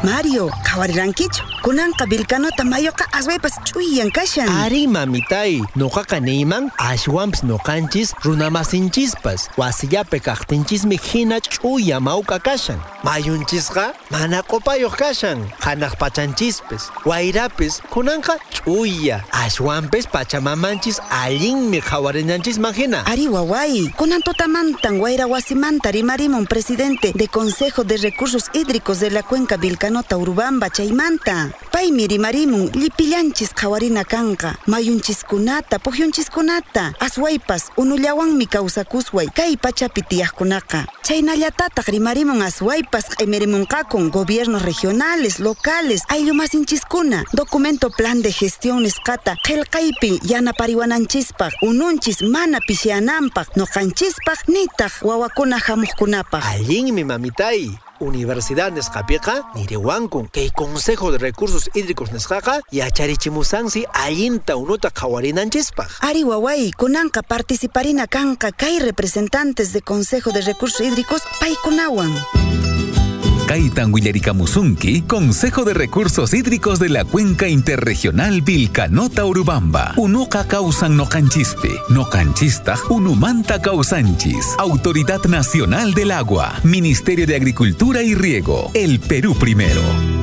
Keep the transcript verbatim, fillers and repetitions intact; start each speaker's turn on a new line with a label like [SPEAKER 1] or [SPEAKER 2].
[SPEAKER 1] Mario, qhawarirankichu. Kunanqa Vilcanota mayuqa aswaypas ch'uyan kashan.
[SPEAKER 2] Ari mamitay, nuqaqa niyman ashwanpis nuqanchis runamasinchispas wasillapi kaqtinchismi hina ch'uya mawka kashan. Mayunchisqa mana qupayuq kashan, hanaq pachanchispis, wayrapis kunanqa ch'uya, ashwanpis pachamamanchis allinmi qhawarinanchisman hina.
[SPEAKER 1] Ari waway, kunan tutamantan wayra wasimanta rimarimun presidente de Consejo de Recursos Hídricos de la Cuenca Vilcanota Urubamba chaymanta. Paymi rimarimun llipillanchis qhawarina kanqa, mayunchiskunata, puhyunchiskunata, aswaypas unullawanmi kawsakusway kay pachapi tiyaqkunaqa. Chaynallatataq rimarimun aswaypas q'imirimunqakun gobiernos regionales, locales, ayllumasinchiskuna, documento plan de gestión nisqata qillqaypi yanapariwananchispaq, ununchis mana pishiananpaq, noqanchispaq nitaq wawakuna hamuqkunapaq.
[SPEAKER 2] Allinmi mamitay. Universidad nisqapiqa niriwankun kay Consejo de Recursos Hídricos nisqaqa yacharichimusansi allinta unuta qhawarinanchispaq.
[SPEAKER 1] Ari waway, kunanqa participarina kanqa kay representantes de Consejo de Recursos Hídricos paykunawan.
[SPEAKER 3] Kaytan willarikamusunki Consejo de Recursos Hídricos de la Cuenca Interregional Vilcanota Urubamba. Unuqa causan noqanchispi, noqanchistaq unumanta causanchis. Autoridad Nacional del Agua, Ministerio de Agricultura y Riego, el Perú primero.